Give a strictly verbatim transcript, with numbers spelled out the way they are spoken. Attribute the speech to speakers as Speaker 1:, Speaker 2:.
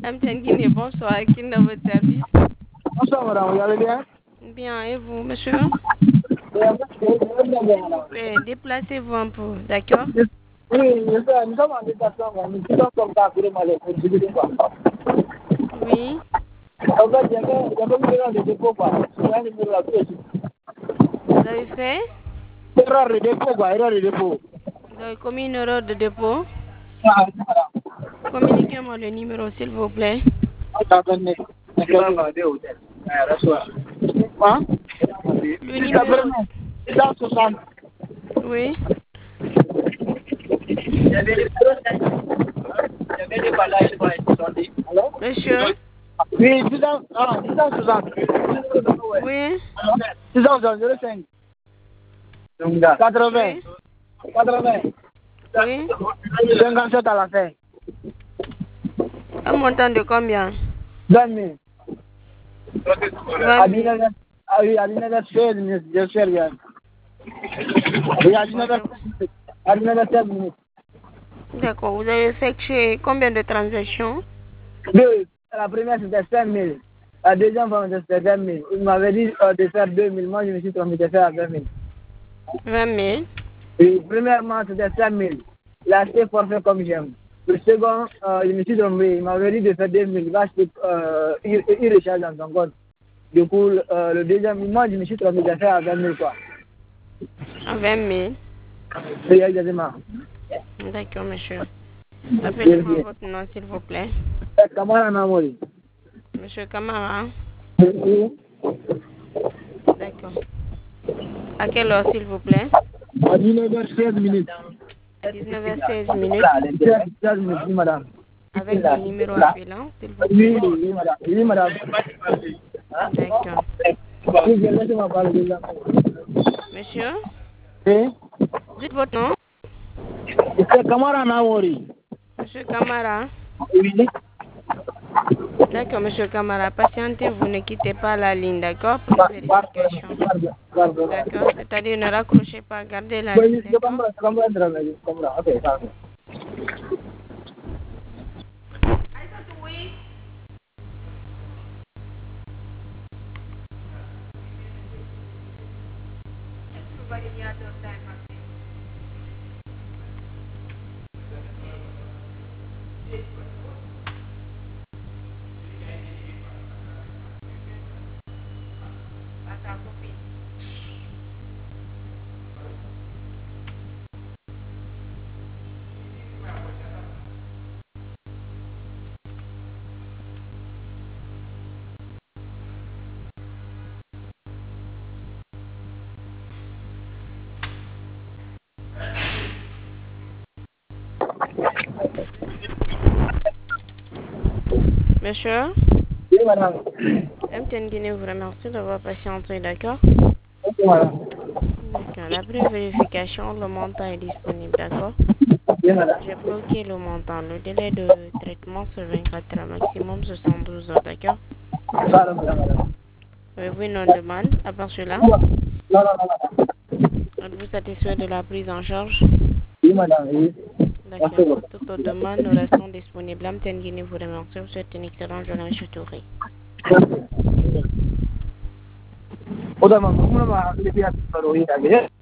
Speaker 1: M T N Guinée, bonsoir. Qui est dans votre service?
Speaker 2: Bonsoir, madame. Vous allez bien?
Speaker 1: Bien, et vous, monsieur? S'il vous plaît, déplacez-vous un peu, d'accord?
Speaker 2: Oui, nous sommes en déplacement. Nous sommes comme ça pour le Malais.
Speaker 1: Oui.
Speaker 2: En fait, il y avait un numéro de dépôt, quoi. Il y a un numéro là,
Speaker 1: Vous avez fait?
Speaker 2: Erreur de dépôt, quoi. Erreur de dépôt.
Speaker 1: Vous avez commis une erreur de dépôt?
Speaker 2: Ah, voilà.
Speaker 1: Communiquez-moi le numéro, s'il vous plaît.
Speaker 2: Hein?
Speaker 1: Le numéro.
Speaker 2: six cent soixante.
Speaker 1: Oui. Monsieur?
Speaker 2: Oui, six cents, ah, six cent soixante.
Speaker 1: Oui.
Speaker 2: six cent soixante, zéro cinq. quatre-vingts.
Speaker 1: Oui.
Speaker 2: quatre-vingts.
Speaker 1: Oui.
Speaker 2: cinquante-sept à la fin.
Speaker 1: Un montant de combien?
Speaker 2: vingt mille.
Speaker 1: vingt mille.
Speaker 2: Ah oui, à dix-neuf heures seize minutes, je sais rien. Oui, à dix-neuf heures seize minutes.
Speaker 1: D'accord, vous avez effectué combien de transactions?
Speaker 2: Deux. La première c'était cinq mille. La deuxième fois c'était vingt mille. Il m'avait dit euh, de faire deux mille. Moi je me suis trompé de faire vingt mille.
Speaker 1: vingt mille.
Speaker 2: Oui, premièrement c'était cinq mille. Il a acheté forfait comme j'aime. Le second, euh, je me suis trompé. Il m'avait dit de faire deux mille. Il va acheter, euh, il, il recharge dans son compte. Du coup, euh, le deuxième, moi je me suis trompé de faire à vingt mille quoi.
Speaker 1: À vingt mille.
Speaker 2: Oui, exactement.
Speaker 1: D'accord, monsieur. Appelez-moi votre nom, s'il vous plaît.
Speaker 2: Kamara Namori.
Speaker 1: Monsieur Kamara.
Speaker 2: Oui.
Speaker 1: D'accord. À quelle heure, s'il vous plaît?
Speaker 2: À dix-neuf heures seize minutes.
Speaker 1: À dix-neuf heures seize minutes.
Speaker 2: seize minutes, oui, madame.
Speaker 1: Avec le numéro appelant, s'il vous plaît.
Speaker 2: Oui, oui, madame. Oui, madame.
Speaker 1: D'accord.
Speaker 2: Oui, laissez-moi parler déjà.
Speaker 1: Monsieur?
Speaker 2: Oui.
Speaker 1: Dites votre nom.
Speaker 2: C'est Kamara Namori.
Speaker 1: Monsieur Kamara.
Speaker 2: Oui.
Speaker 1: D'accord, monsieur Kamara. Patientez, vous ne quittez pas la ligne, d'accord? Pour une vérification. D'accord? C'est-à-dire ne raccrochez pas, gardez la ligne, d'accord? Monsieur?
Speaker 2: Oui, madame.
Speaker 1: M T N Guinée vous remercie d'avoir patienté, d'accord?
Speaker 2: Ok, madame.
Speaker 1: D'accord. La pré-vérification, le montant est disponible, d'accord?
Speaker 2: Oui, madame.
Speaker 1: J'ai bloqué le montant. Le délai de traitement, c'est vingt-quatre heures, maximum soixante-douze heures, d'accord?
Speaker 2: Pardon, madame.
Speaker 1: Avez-vous une autre demande à part cela?
Speaker 2: Non, non, non, madame.
Speaker 1: Êtes-vous satisfait de la prise en charge?
Speaker 2: Oui, madame, oui.
Speaker 1: D'accord. Pour toute autre demande, nous restons disponibles. M T N Guinée vous remercie. Vous souhaite une excellente journée, M. Touré.
Speaker 2: Udah, mau ngomong apa? Lebih hati baru ini aja.